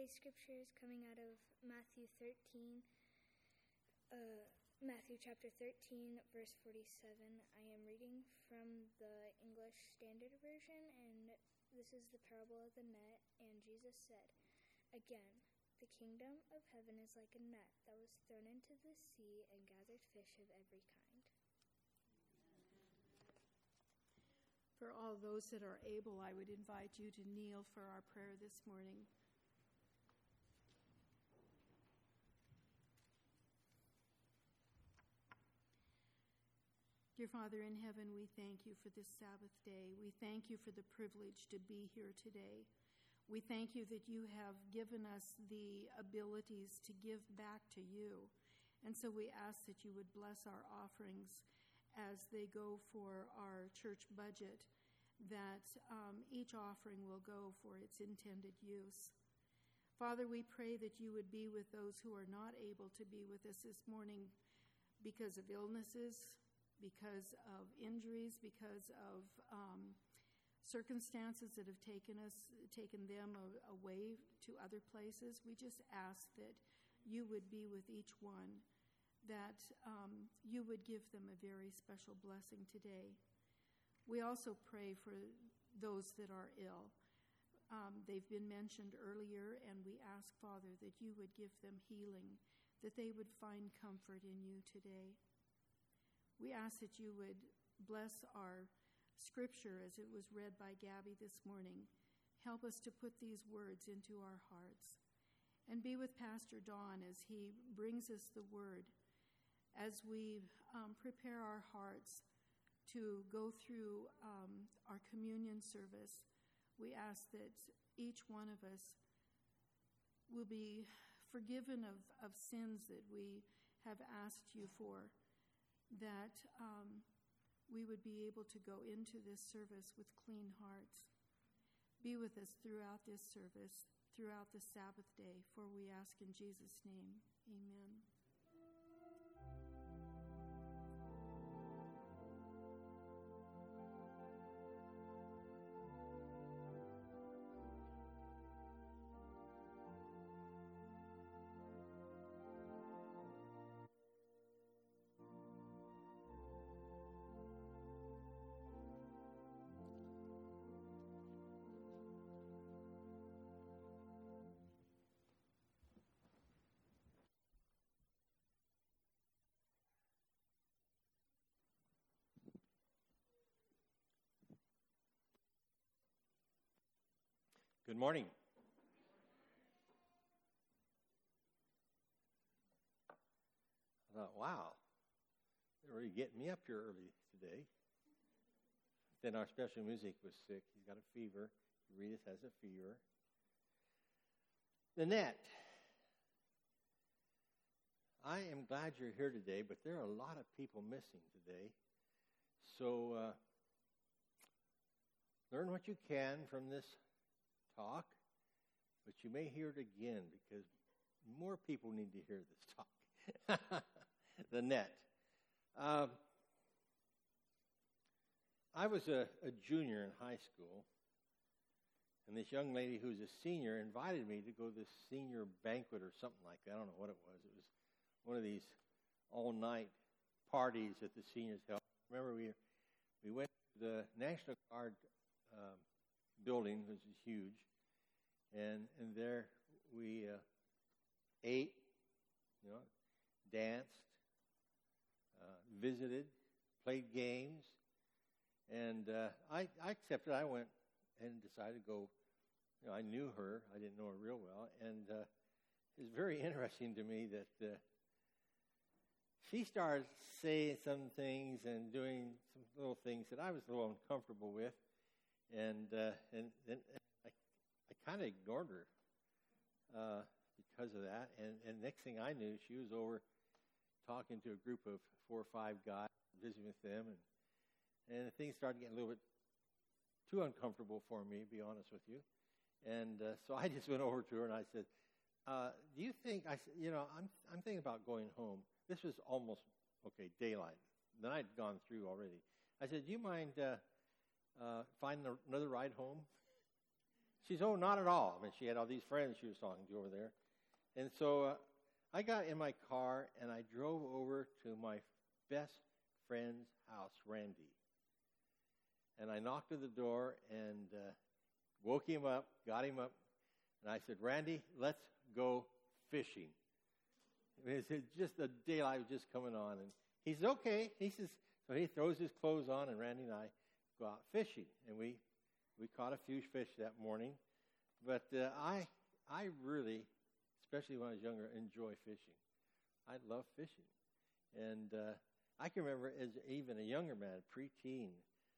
Today's scripture is coming out of Matthew chapter 13, verse 47. I am reading from the English Standard Version, and this is the parable of the net. And Jesus said, "Again, the kingdom of heaven is like a net that was thrown into the sea and gathered fish of every kind." For all those that are able, I would invite you to kneel for our prayer this morning. Dear Father in heaven, we thank you for this Sabbath day. We thank you for the privilege to be here today. We thank you that you have given us the abilities to give back to you. And so we ask that you would bless our offerings as they go for our church budget, that each offering will go for its intended use. Father, we pray that you would be with those who are not able to be with us this morning because of illnesses, because of injuries, because of circumstances that have taken them away to other places. We just ask that you would be with each one, that you would give them a very special blessing today. We also pray for those that are ill. They've been mentioned earlier, and we ask, Father, that you would give them healing, that they would find comfort in you today. We ask that you would bless our scripture as it was read by Gabby this morning. Help us to put these words into our hearts. And be with Pastor Don as he brings us the word. As we prepare our hearts to go through our communion service, we ask that each one of us will be forgiven of sins that we have asked you for, that we would be able to go into this service with clean hearts. Be with us throughout this service, throughout the Sabbath day, for we ask in Jesus' name. Amen. Good morning. I thought, wow, they're already getting me up here early today. Then our special music was sick. He's got a fever. Rita has a fever. The net. I am glad you're here today, but there are a lot of people missing today. So learn what you can from this talk, but you may hear it again because more people need to hear this talk. The net. I was a junior in high school, and this young lady who's a senior invited me to go to this senior banquet or something like that. I don't know what it was. It was one of these all-night parties that the seniors held. Remember, we went to the National Guard building, which is huge, and there we ate, danced, visited, played games, and I accepted. I went and decided to go. I knew her. I didn't know her real well, and it was very interesting to me that she started saying some things and doing some little things that I was a little uncomfortable with. And then I kind of ignored her because of that. And next thing I knew, she was over talking to a group of 4 or 5 guys, visiting with them. And things started getting a little bit too uncomfortable for me, to be honest with you. And so I just went over to her and I said, do you think, I'm thinking about going home. This was almost, daylight. The night had gone through already. I said, do you mind... find another ride home? She says, oh, not at all. I mean, she had all these friends she was talking to over there. And so I got in my car, and I drove over to my best friend's house, Randy. And I knocked at the door and woke him up, got him up, and I said, Randy, let's go fishing. It's just the daylight was just coming on. And he says, okay. He says, so he throws his clothes on, and Randy and I go out fishing. And we caught a few fish that morning. But I really, especially when I was younger, enjoy fishing. I love fishing. And I can remember as even a younger man, preteen,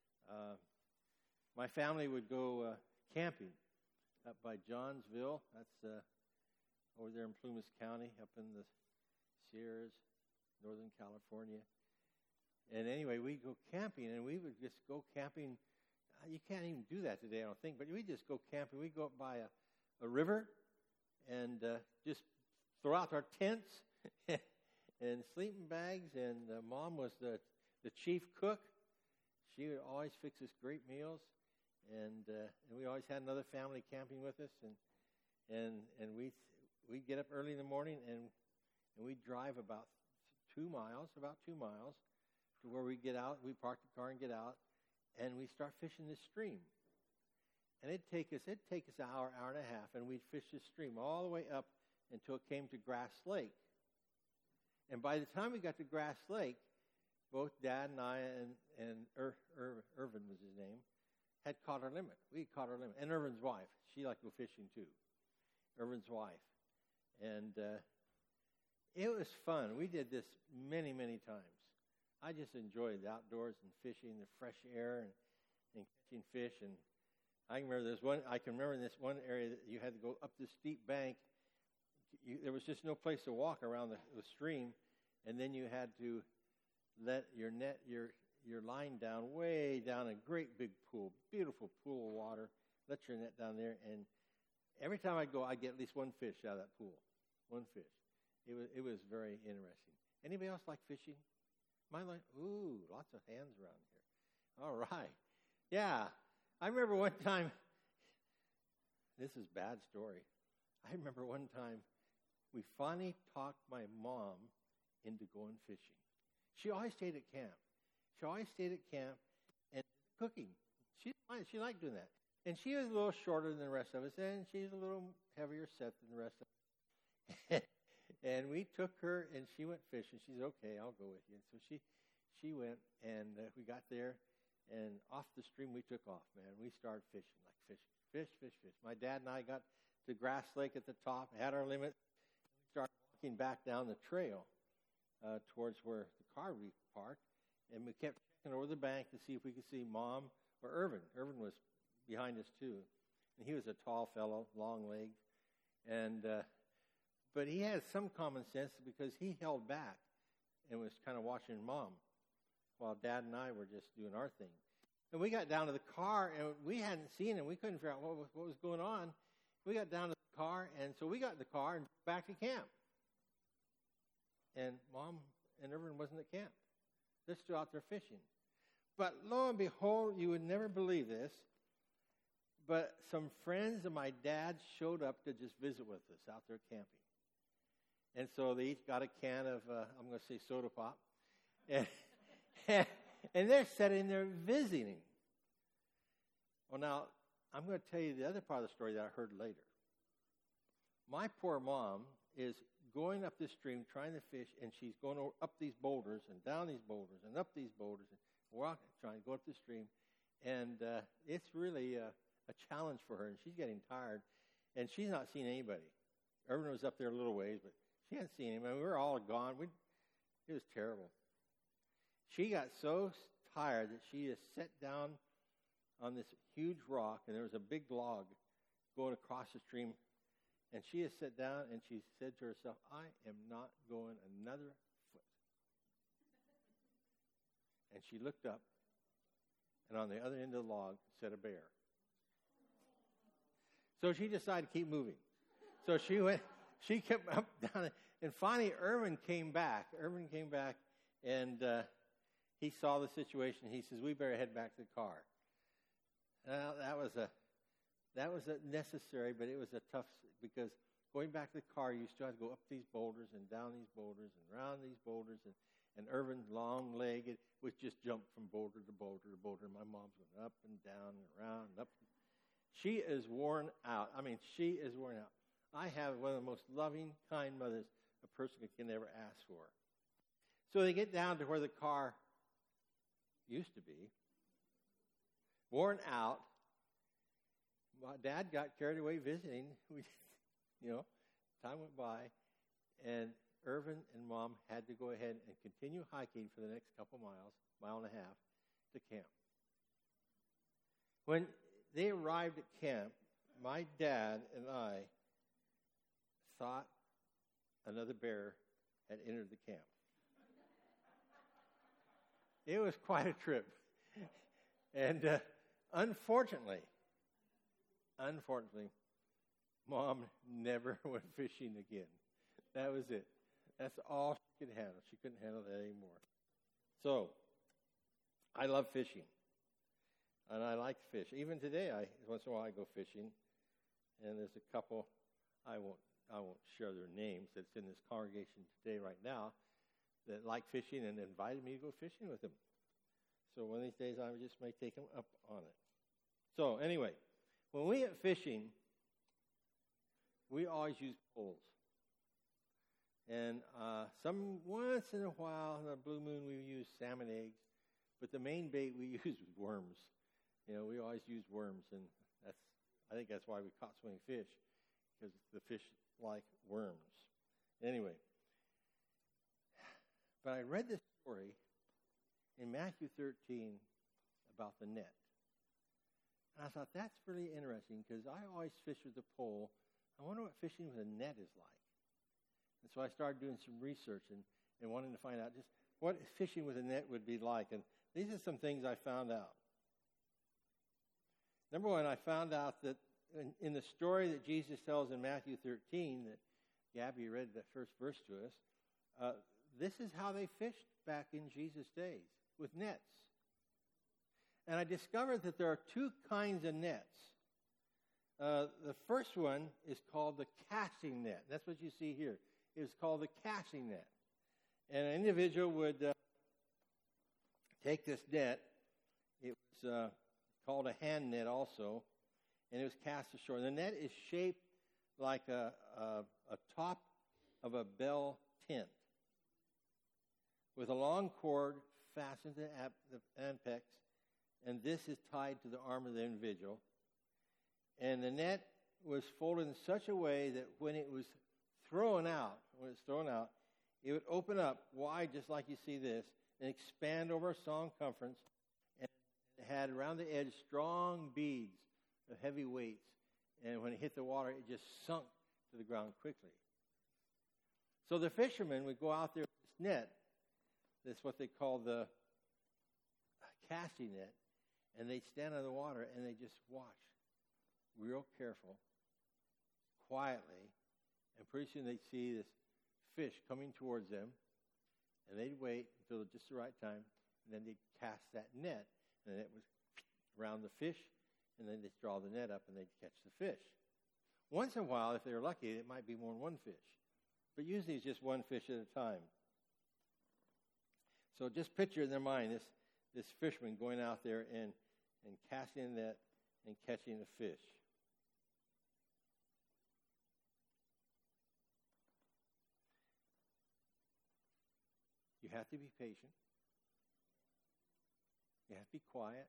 my family would go camping up by Johnsville. That's over there in Plumas County, up in the Sierras, Northern California. And anyway, we'd go camping, and we would just go camping. You can't even do that today, I don't think, but we just go camping. We'd go up by a river and just throw out our tents and sleeping bags, and Mom was the chief cook. She would always fix us great meals, and we always had another family camping with us, and we'd get up early in the morning, and we'd drive about 2 miles to where we get out. We park the car and get out, and we start fishing this stream. And it'd take us an hour and a half, and we'd fish this stream all the way up until it came to Grass Lake. And by the time we got to Grass Lake, both Dad and I and Irvin was his name, had caught our limit. We had caught our limit. And Irvin's wife, she liked to go fishing too. Irvin's wife. And it was fun. We did this many, many times. I just enjoyed the outdoors and fishing, the fresh air and catching fish. And I can remember this one area that you had to go up this steep bank. There was just no place to walk around the stream, and then you had to let your line down way down a great big pool, beautiful pool of water. Let your net down there, and every time I'd go, I'd get at least one fish out of that pool. One fish. It was very interesting. Anybody else like fishing? Ooh, lots of hands around here. All right. Yeah. I remember one time, this is a bad story. I remember one time we finally talked my mom into going fishing. She always stayed at camp. And cooking. She liked doing that. And she was a little shorter than the rest of us, and she's a little heavier set than the rest of us. And we took her, and she went fishing. She said, okay, I'll go with you. And so she went, and we got there, and off the stream we took off, man. We started fishing, fish. My dad and I got to Grass Lake at the top, had our limit. We started walking back down the trail towards where the car we parked, and we kept checking over the bank to see if we could see Mom or Irvin. Irvin was behind us, too. And he was a tall fellow, long legs. And but he had some common sense because he held back and was kind of watching Mom while Dad and I were just doing our thing. And we got down to the car, and we hadn't seen him. We couldn't figure out what was going on. We got down to the car, and so we got in the car and back to camp. And Mom and Irvin wasn't at camp. They're still out there fishing. But lo and behold, you would never believe this, but some friends of my dad showed up to just visit with us out there camping. And so they each got a can of, I'm going to say soda pop. And they're sitting there visiting. Well, now, I'm going to tell you the other part of the story that I heard later. My poor mom is going up this stream trying to fish, and she's going up these boulders and down these boulders and up these boulders and trying to go up the stream. And it's really a challenge for her, and she's getting tired, and she's not seeing anybody. Irvin was up there a little ways, but she hadn't seen him. I mean, we were all gone. It was terrible. She got so tired that she just sat down on this huge rock, and there was a big log going across the stream. And she just sat down, and she said to herself, I am not going another foot. And she looked up, and on the other end of the log sat a bear. So she decided to keep moving. So she kept up, down, and finally Irvin came back. And he saw the situation. He says, we better head back to the car. That was that was necessary, but it was a tough, because going back to the car, you still had to go up these boulders and down these boulders and around these boulders. And Irvin, long-legged, would just jump from boulder to boulder to boulder. My mom's went up and down and around and up. She is worn out. I mean, she is worn out. I have one of the most loving, kind mothers a person can ever ask for. So they get down to where the car used to be, worn out. My dad got carried away visiting. Time went by, and Irvin and Mom had to go ahead and continue hiking for the next couple miles, mile and a half, to camp. When they arrived at camp, my dad and I thought another bear had entered the camp. It was quite a trip. And unfortunately, Mom never went fishing again. That was it. That's all she could handle. She couldn't handle that anymore. So, I love fishing. And I like to fish. Even today, once in a while I go fishing. And there's a couple, I won't share their names, that's in this congregation today right now, that like fishing and invited me to go fishing with them. So one of these days I just may take them up on it. So anyway, when we get fishing, we always use poles. And once in a while, on a blue moon, we use salmon eggs. But the main bait we use is worms. We always use worms, and I think that's why we caught so many fish, because the fish like worms. Anyway, but I read this story in Matthew 13 about the net. And I thought, that's really interesting, because I always fish with a pole. I wonder what fishing with a net is like. And so I started doing some research and wanting to find out just what fishing with a net would be like. And these are some things I found out. Number one, I found out that in the story that Jesus tells in Matthew 13, that Gabby read the first verse to us, this is how they fished back in Jesus' days, with nets. And I discovered that there are two kinds of nets. The first one is called the casting net. That's what you see here. It's called the casting net. And an individual would take this net. It was called a hand net also, and it was cast ashore. The net is shaped like a top of a bell tent, with a long cord fastened to the apex, and this is tied to the arm of the individual. And the net was folded in such a way that when it was thrown out, it would open up wide, just like you see this, and expand over a circumference, and it had around the edge strong beads of heavy weights. And when it hit the water, it just sunk to the ground quickly. So the fishermen would go out there with this net. That's what they call the casting net. And they'd stand on the water and they just watch, real careful, quietly. And pretty soon they'd see this fish coming towards them. And they'd wait until just the right time. And then they'd cast that net. And it was around the fish. And then they'd draw the net up and they'd catch the fish. Once in a while, if they were lucky, it might be more than one fish. But usually it's just one fish at a time. So just picture in their mind this fisherman going out there and casting a net and catching a fish. You have to be patient. You have to be quiet.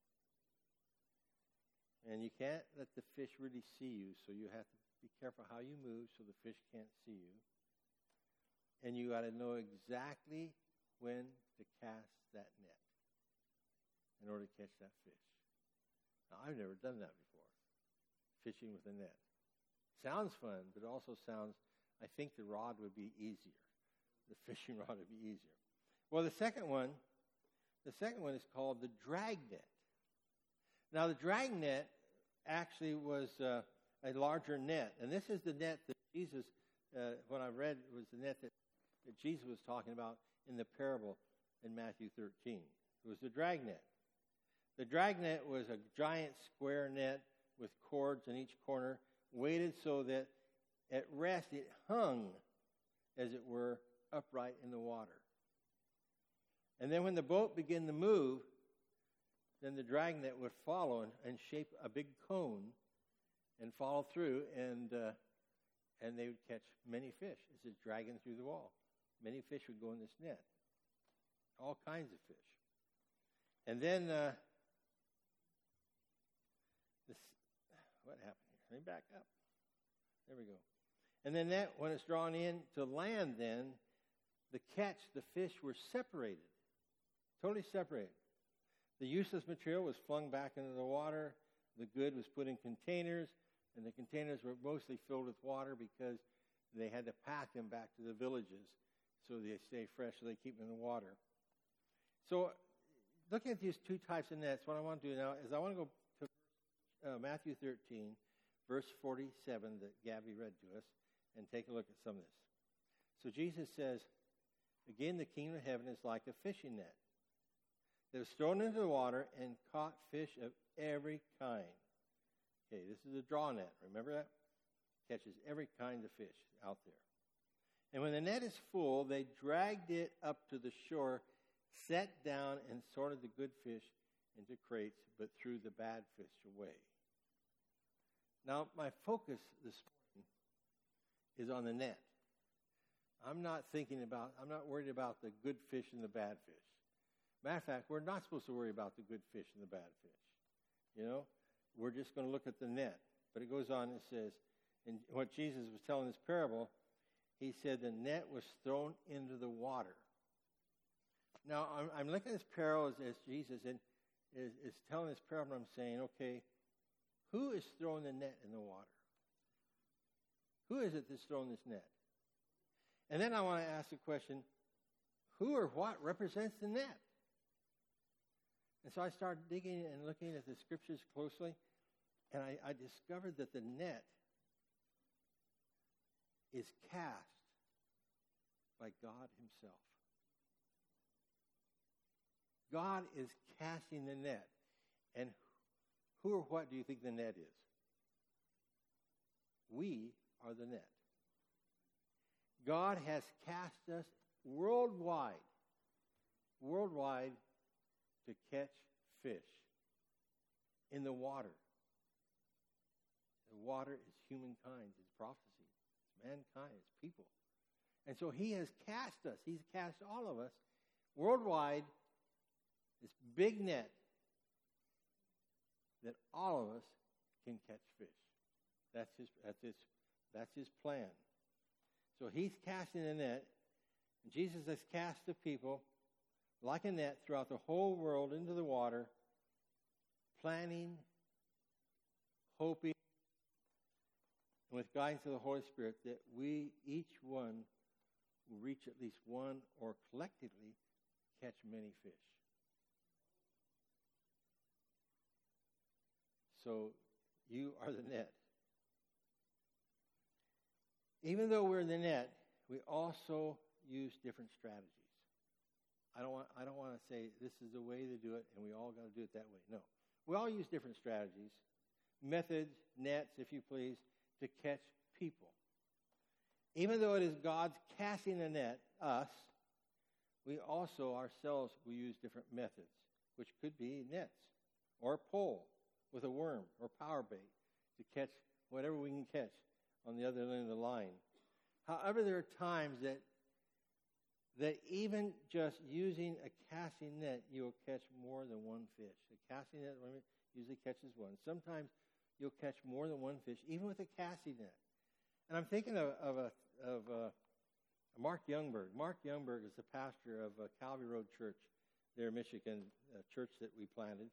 And you can't let the fish really see you, so you have to be careful how you move so the fish can't see you. And you got to know exactly when to cast that net in order to catch that fish. Now, I've never done that before, fishing with a net. Sounds fun, but it also sounds, I think the rod would be easier. The fishing rod would be easier. Well, the second one is called the drag net. Now, the drag net actually was a larger net. And this is the net that Jesus, when I read, was the net that Jesus was talking about in the parable in Matthew 13. It was the drag net. The drag net was a giant square net with cords in each corner, weighted so that at rest it hung, as it were, upright in the water. And then when the boat began to move, then the dragnet would follow and shape a big cone and follow through, and they would catch many fish as it's dragging through the wall. Many fish would go in this net, all kinds of fish. And then, what happened here? Let me back up. There we go. And then that, when it's drawn in to land, then the fish were separated, totally separated. The useless material was flung back into the water. The good was put in containers, and the containers were mostly filled with water because they had to pack them back to the villages so they stay fresh, so they keep them in the water. So looking at these two types of nets, what I want to do now is I want to go to Matthew 13, verse 47 that Gabby read to us, and take a look at some of this. So Jesus says, again, the kingdom of heaven is like a fishing net that was thrown into the water and caught fish of every kind. Okay, this is a draw net. Remember that? Catches every kind of fish out there. And when the net is full, they dragged it up to the shore, sat down, and sorted the good fish into crates, but threw the bad fish away. Now, my focus this morning is on the net. I'm not worried about the good fish and the bad fish. Matter of fact, we're not supposed to worry about the good fish and the bad fish. You know, we're just going to look at the net. But it goes on and says, and what Jesus was telling this parable, he said the net was thrown into the water. Now, I'm looking at this parable as Jesus is telling this parable, and I'm saying, okay, who is throwing the net in the water? Who is it that's throwing this net? And then I want to ask the question, who or what represents the net? And so I started digging and looking at the scriptures closely, and I discovered that the net is cast by God himself. God is casting the net. And who or what do you think the net is? We are the net. God has cast us worldwide to catch fish in the water. The water is humankind, it's prophecy, it's mankind, it's people. And so he has cast us, he's cast all of us worldwide, this big net that all of us can catch fish. That's his plan. So he's casting the net. And Jesus has cast the people like a net throughout the whole world into the water, planning, hoping, and with guidance of the Holy Spirit, that we, each one, will reach at least one or collectively catch many fish. So you are the net. Even though we're the net, we also use different strategies. I don't want to say this is the way to do it and we all got to do it that way. No. We all use different strategies, methods, nets, if you please, to catch people. Even though it is God's casting the net, us, we also ourselves will use different methods, which could be nets or a pole with a worm or power bait to catch whatever we can catch on the other end of the line. However, there are times that even just using a casting net, you'll catch more than one fish. A casting net usually catches one. Sometimes you'll catch more than one fish, even with a casting net. And I'm thinking of Mark Youngberg. Mark Youngberg is the pastor of Calvary Road Church there in Michigan, a church that we planted.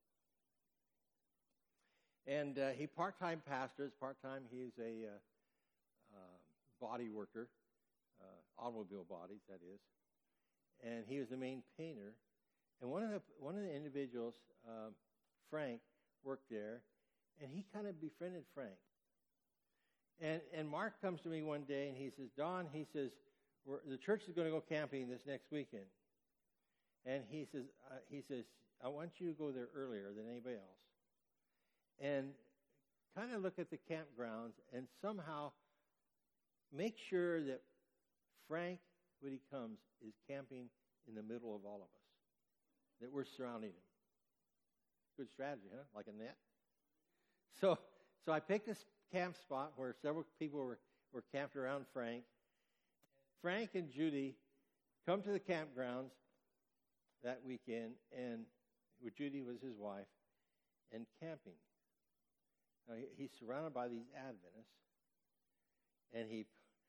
And he part-time pastors. Part-time, he's a body worker, automobile bodies, that is. And he was the main painter. And one of the individuals, Frank, worked there, and he kind of befriended Frank. And Mark comes to me one day, and he says, Don, he says, the church is going to go camping this next weekend. And he says, I want you to go there earlier than anybody else. And kind of look at the campgrounds and somehow make sure that Frank, when he comes, is camping in the middle of all of us, that we're surrounding him. Good strategy, huh? Like a net. So I picked this camp spot where several people were camped around Frank. Frank and Judy come to the campgrounds that weekend, and Judy was his wife, and camping. Now, he's surrounded by these Adventists, and he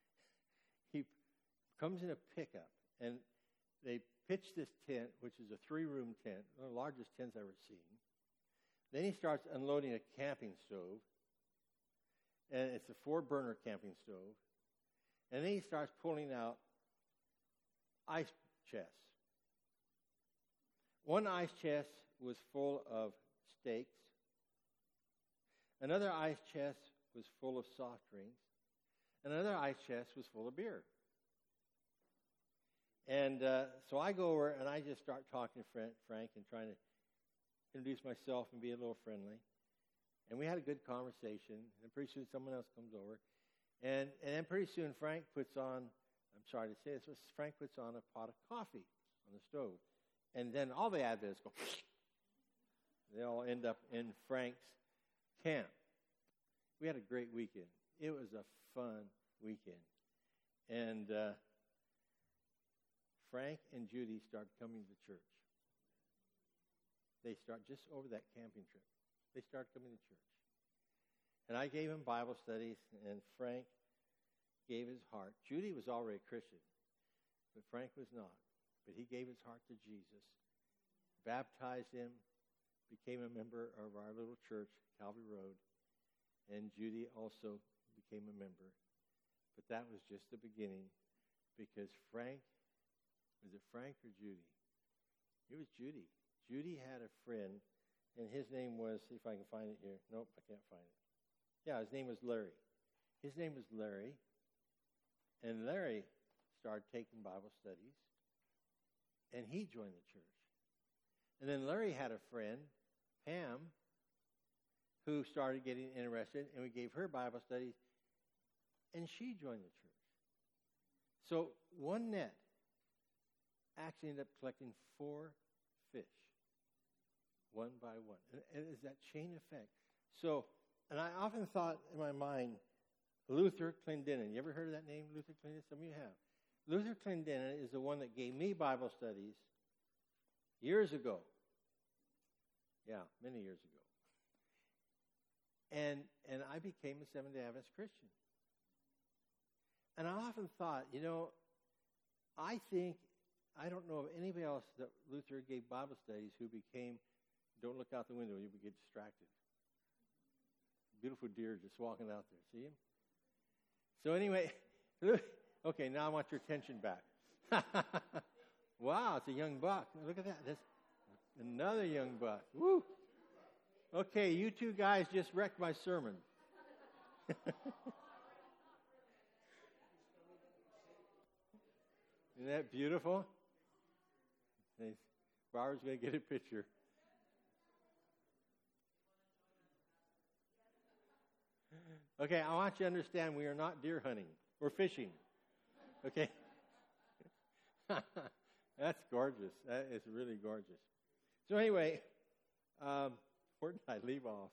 comes in a pickup, and they pitch this tent, which is a 3-room tent, one of the largest tents I've ever seen. Then he starts unloading a camping stove, and it's a 4-burner camping stove. And then he starts pulling out ice chests. One ice chest was full of steaks. Another ice chest was full of soft drinks. Another ice chest was full of beer. And so I go over and I just start talking to Frank and trying to introduce myself and be a little friendly. And we had a good conversation. And pretty soon someone else comes over. And then pretty soon Frank puts on, I'm sorry to say this, but Frank puts on a pot of coffee on the stove. And then all the Adventists go, they all end up in Frank's camp. We had a great weekend. It was a fun weekend. And Frank and Judy start coming to church. They start just over that camping trip. They start coming to church. And I gave him Bible studies, and Frank gave his heart. Judy was already a Christian, but Frank was not. But he gave his heart to Jesus, baptized him, became a member of our little church, Calvary Road, and Judy also became a member. But that was just the beginning, because Frank, was it Frank or Judy? It was Judy. Judy had a friend, and his name was, see if I can find it here. Nope, I can't find it. Yeah, his name was Larry. His name was Larry, and Larry started taking Bible studies, and he joined the church. And then Larry had a friend, Pam, who started getting interested, and we gave her Bible studies, and she joined the church. So one net actually ended up collecting 4 fish, one by one. And it's that chain effect. So, and I often thought in my mind, Luther Clendenin. You ever heard of that name, Luther Clendenin? Some of you have. Luther Clendenin is the one that gave me Bible studies years ago. Yeah, many years ago. And I became a Seventh-day Adventist Christian. And I often thought, I don't know of anybody else that Luther gave Bible studies who became, don't look out the window, you will get distracted. Beautiful deer just walking out there. See him? So anyway, okay, now I want your attention back. Wow, it's a young buck. Look at that. That's another young buck. Woo! Okay, you two guys just wrecked my sermon. Isn't that beautiful? Barbara's going to get a picture. Okay, I want you to understand we are not deer hunting. We're fishing. Okay? That's gorgeous. That is really gorgeous. So anyway, where did I leave off?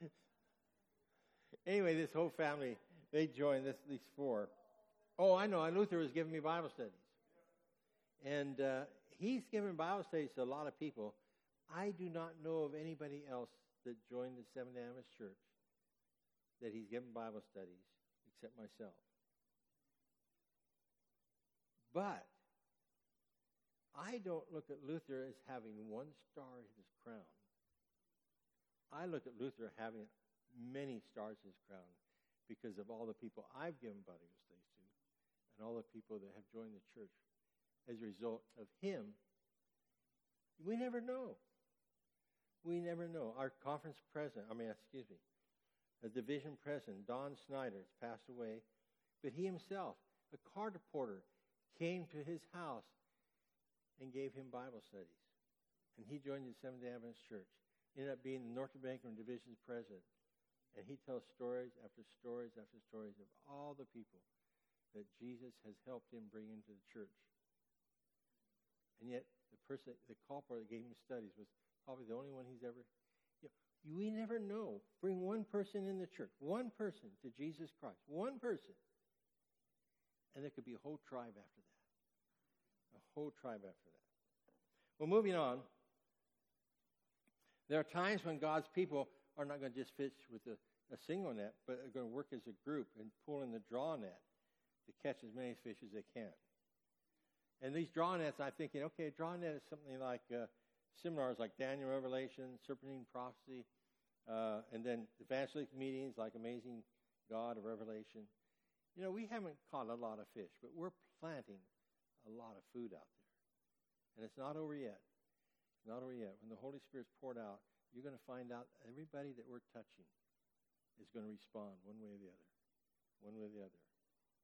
Anyway, this whole family, they joined these 4. Oh, I know. Luther was giving me Bible studies. And he's given Bible studies to a lot of people. I do not know of anybody else that joined the Seventh-day Adventist Church that he's given Bible studies except myself. But I don't look at Luther as having 1 star in his crown. I look at Luther having many stars in his crown because of all the people I've given Bible studies to and all the people that have joined the church as a result of him. We never know. We never know. Our conference president, the division president, Don Snyder, has passed away, but he himself, a car porter, came to his house and gave him Bible studies. And he joined the Seventh-day Adventist Church. Ended up being the North Bank Division's president And he tells stories after stories after stories of all the people that Jesus has helped him bring into the church. And yet, the culprit that gave him studies was probably the only one he's ever... we never know. Bring one person in the church, one person to Jesus Christ, one person. And there could be a whole tribe after that. A whole tribe after that. Well, moving on. There are times when God's people are not going to just fish with a single net, but are going to work as a group and pull in the draw net to catch as many fish as they can. And these draw nets, I'm thinking, okay, a draw net is something like seminars like Daniel Revelation, Serpentine Prophecy, and then evangelistic meetings like Amazing God of Revelation. We haven't caught a lot of fish, but we're planting a lot of food out there. And it's not over yet. It's not over yet. When the Holy Spirit's poured out, you're going to find out everybody that we're touching is going to respond one way or the other. One way or the other.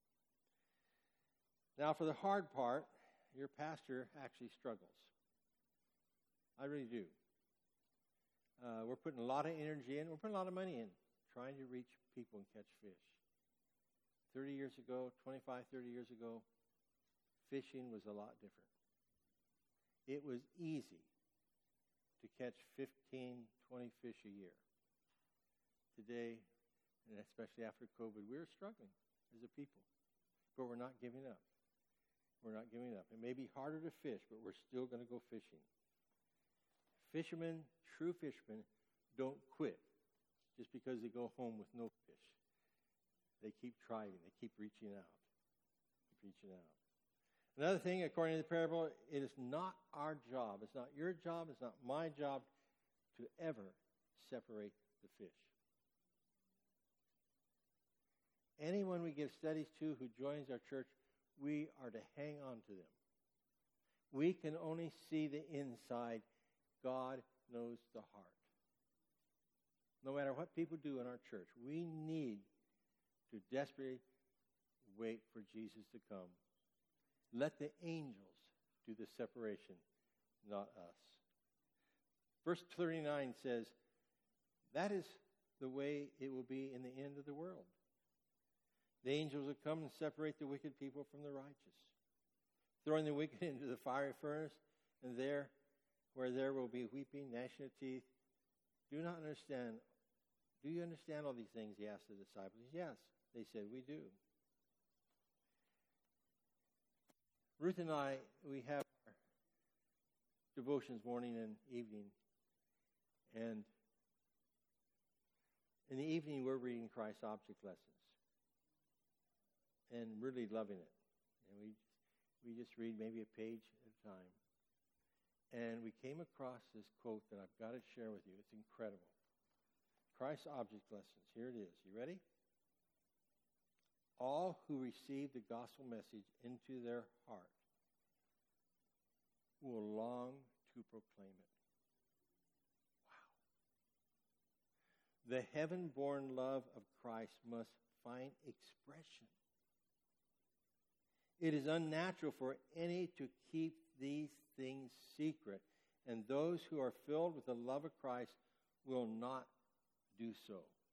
Now, for the hard part, your pastor actually struggles. I really do. We're putting a lot of energy in. We're putting a lot of money in trying to reach people and catch fish. 30 years ago, 25, 30 years ago, fishing was a lot different. It was easy to catch 15, 20 fish a year. Today, and especially after COVID, we're struggling as a people. But we're not giving up. We're not giving up. It may be harder to fish, but we're still going to go fishing. Fishermen, true fishermen, don't quit just because they go home with no fish. They keep trying. They keep reaching out. Keep reaching out. Another thing, according to the parable, it is not our job. It's not your job. It's not my job to ever separate the fish. Anyone we give studies to who joins our church, we are to hang on to them. We can only see the inside. God knows the heart. No matter what people do in our church, we need to desperately wait for Jesus to come. Let the angels do the separation, not us. Verse 39 says, that is the way it will be in the end of the world. The angels will come and separate the wicked people from the righteous, throwing the wicked into the fiery furnace, and where there will be weeping, gnashing of teeth. Do you understand all these things? He asked the disciples. Yes, they said, we do. Ruth and I, we have our devotions morning and evening. And in the evening, we're reading Christ's Object Lessons. And really loving it. And we just read maybe a page at a time. And we came across this quote that I've got to share with you. It's incredible. Christ's Object Lessons. Here it is. You ready? All who receive the gospel message into their heart will long to proclaim it. Wow. The heaven-born love of Christ must find expression. It is unnatural for any to keep these things secret, and those who are filled with the love of Christ will not do so.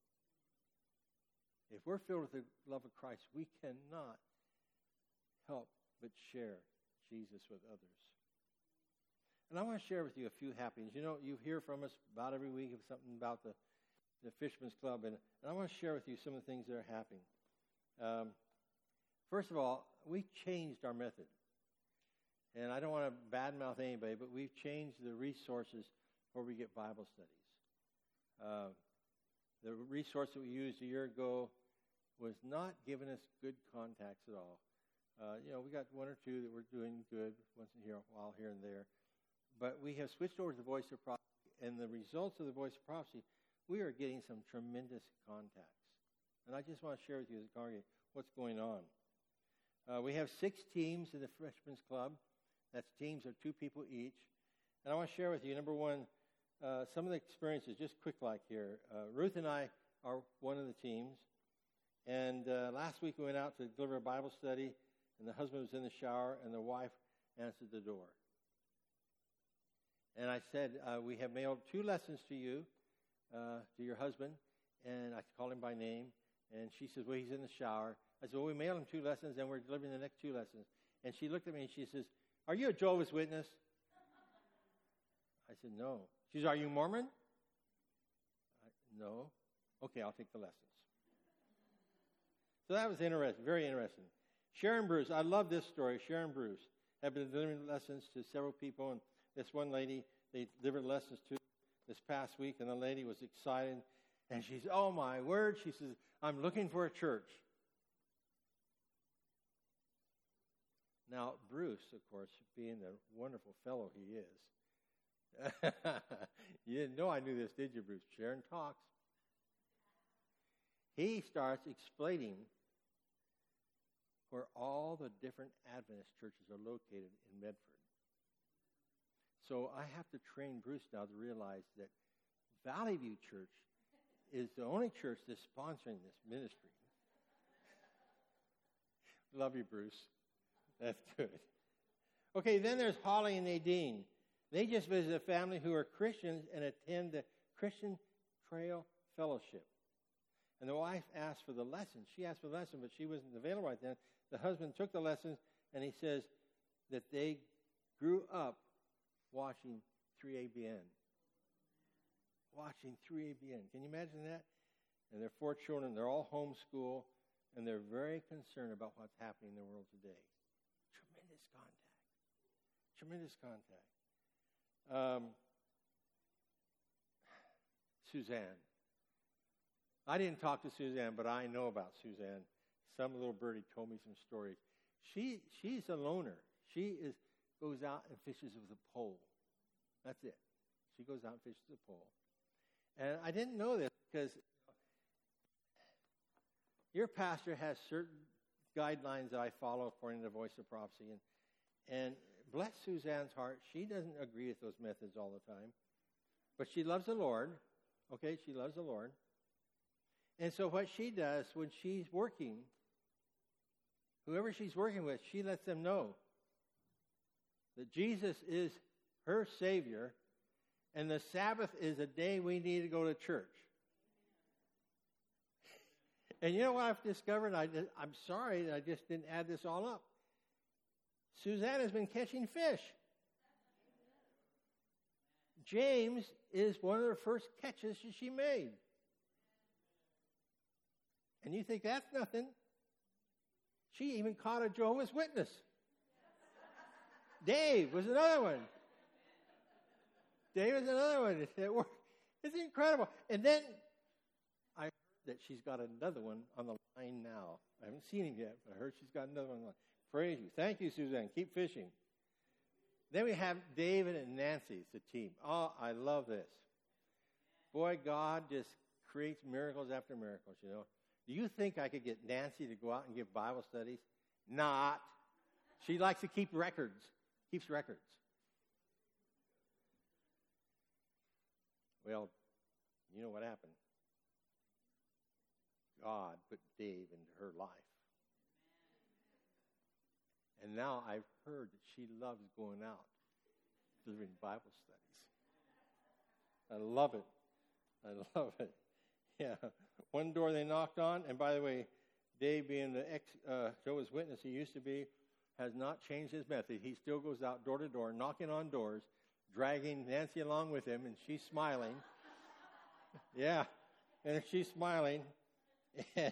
If we're filled with the love of Christ, we cannot help but share Jesus with others. And I want to share with you a few happenings. You hear from us about every week of something about the Fisherman's Club, and I want to share with you some of the things that are happening. First of all, we changed our method. And I don't want to badmouth anybody, but we've changed the resources where we get Bible studies. The resource that we used a year ago was not giving us good contacts at all. We got one or two that were doing good once in a while here and there. But we have switched over to the Voice of Prophecy, and the results of the Voice of Prophecy, we are getting some tremendous contacts. And I just want to share with you as a congregation what's going on. We have 6 teams in the Freshman's Club. That's teams of 2 people each. And I want to share with you, number one, some of the experiences, just quick like here. Ruth and I are one of the teams. And last week we went out to deliver a Bible study, and the husband was in the shower, and the wife answered the door. And I said, we have mailed 2 lessons to you, to your husband, and I called him by name, and she says, well, he's in the shower. I said, well, we mailed him 2 lessons, and we're delivering the next 2 lessons. And she looked at me, and she says, are you a Jehovah's Witness? I said, no. She says, are you Mormon? No. Okay, I'll take the lessons. So that was interesting, very interesting. Sharon Bruce, I love this story. Sharon Bruce had been delivering lessons to several people, and this one lady, they delivered lessons to this past week, and the lady was excited, and she said, oh my word, she says, I'm looking for a church. Now, Bruce, of course, being the wonderful fellow he is, you didn't know I knew this, did you, Bruce? Sharon talks. He starts explaining where all the different Adventist churches are located in Medford. So I have to train Bruce now to realize that Valley View Church is the only church that's sponsoring this ministry. Love you, Bruce. That's good. Okay, then there's Holly and Nadine. They just visit a family who are Christians and attend the Christian Trail Fellowship. And the wife asked for the lesson. She asked for the lesson, but she wasn't available right then. The husband took the lessons, and he says that they grew up watching 3ABN. Watching 3ABN. Can you imagine that? And their 4 children, they're all homeschooled, and they're very concerned about what's happening in the world today. Tremendous contact. Tremendous contact. Suzanne. I didn't talk to Suzanne, but I know about Suzanne. Some little birdie told me some stories. She's a loner. She goes out and fishes with a pole. That's it. She goes out and fishes with a pole. And I didn't know this because your pastor has certain guidelines that I follow according to the Voice of Prophecy. And bless Suzanne's heart, she doesn't agree with those methods all the time. But she loves the Lord. Okay, she loves the Lord. And so what she does when she's working, whoever she's working with, she lets them know that Jesus is her Savior, and the Sabbath is a day we need to go to church. And you know what I've discovered? I'm sorry that I just didn't add this all up. Suzanne has been catching fish. James is one of the first catches she made. And you think that's nothing. She even caught a Jehovah's Witness. Dave was another one. Dave is another one. It's incredible. And then I heard that she's got another one on the line now. I haven't seen him yet, but I heard she's got another one on the line. Praise you. Thank you, Suzanne. Keep fishing. Then we have David and Nancy, it's a team. Oh, I love this. Boy, God just creates miracles after miracles, you know. Do you think I could get Nancy to go out and give Bible studies? Not. She likes to keep records. Keeps records. Well, you know what happened? God put Dave into her life. And now I've heard that she loves going out, delivering Bible studies. I love it. I love it. Yeah. One door they knocked on, and by the way, Dave being the ex-Jehovah's Witness he used to be, has not changed his method. He still goes out door to door, knocking on doors, dragging Nancy along with him, and she's smiling. Yeah. And she's smiling. And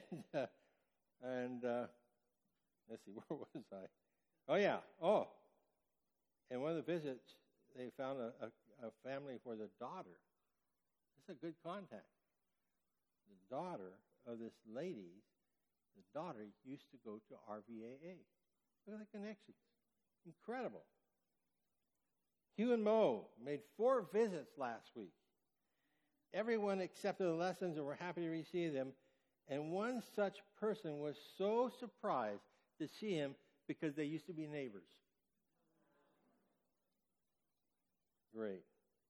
let's see, where was I? Oh, yeah. Oh. And one of the visits, they found a family where the daughter, it's a good contact. The daughter of this lady, the daughter used to go to RVAA. Look at the connections. Incredible. Hugh and Mo made 4 visits last week. Everyone accepted the lessons and were happy to receive them. And one such person was so surprised to see him because they used to be neighbors. Great.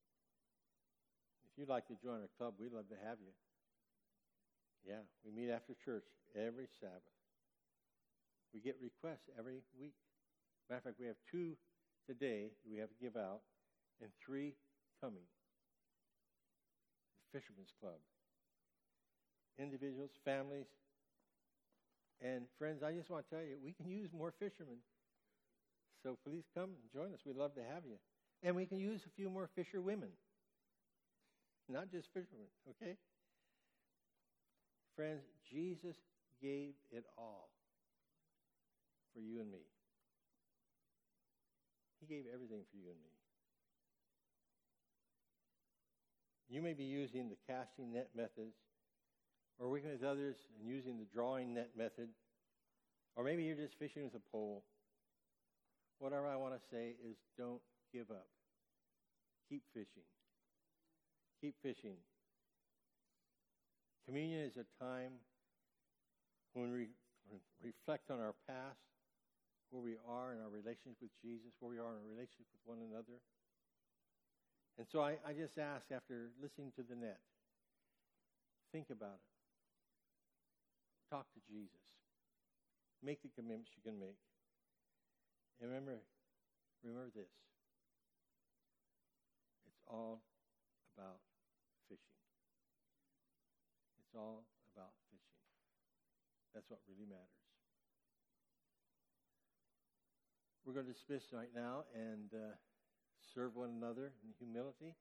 If you'd like to join our club, we'd love to have you. Yeah, we meet after church every Sabbath. We get requests every week. Matter of fact, we have 2 today we have to give out, and 3 coming. The Fisherman's Club. individuals, families. And friends, I just want to tell you, we can use more fishermen. So please come and join us. We'd love to have you. And we can use a few more fisher women, not just fishermen, okay? Friends, Jesus gave it all for you and me. He gave everything for you and me. You may be using the casting net methods, or working with others and using the drawing net method, or maybe you're just fishing with a pole. Whatever I want to say is don't give up. Keep fishing. Keep fishing. Communion is a time when we reflect on our past, where we are in our relationship with Jesus, where we are in our relationship with one another. And so I just ask, after listening to the net, think about it. Talk to Jesus. Make the commitments you can make. And remember this. It's all about fishing. It's all about fishing. That's what really matters. We're going to dismiss right now and serve one another in humility.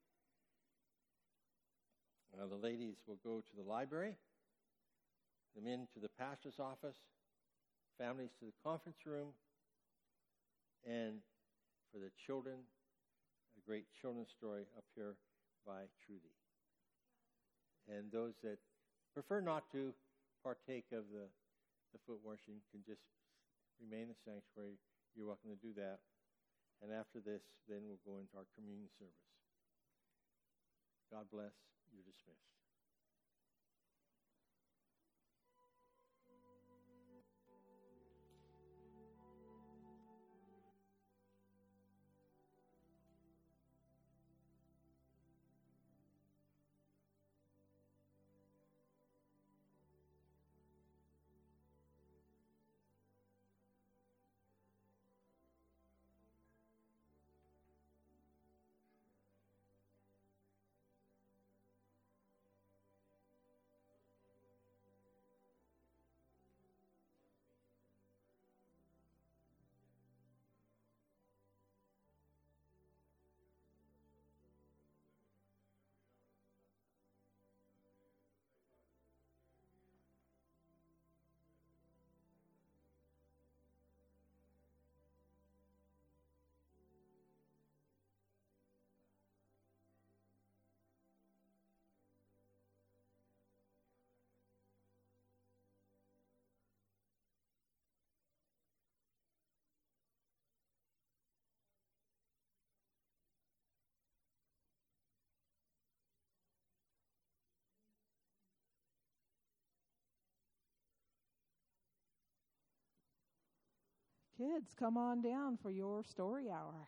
The ladies will go to the library, the men to the pastor's office, families to the conference room, and for the children, a great children's story up here by Trudy. And those that prefer not to partake of the foot washing can just remain in the sanctuary. You're welcome to do that. And after this, then we'll go into our communion service. God bless. You're dismissed. Kids, come on down for your story hour.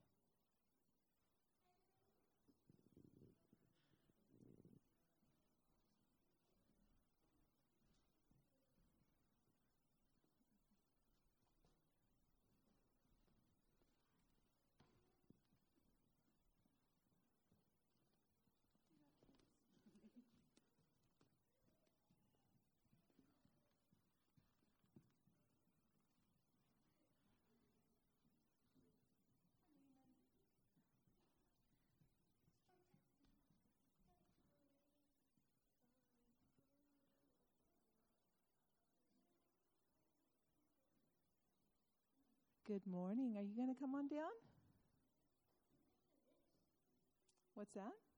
Good morning. Are you going to come on down? What's that?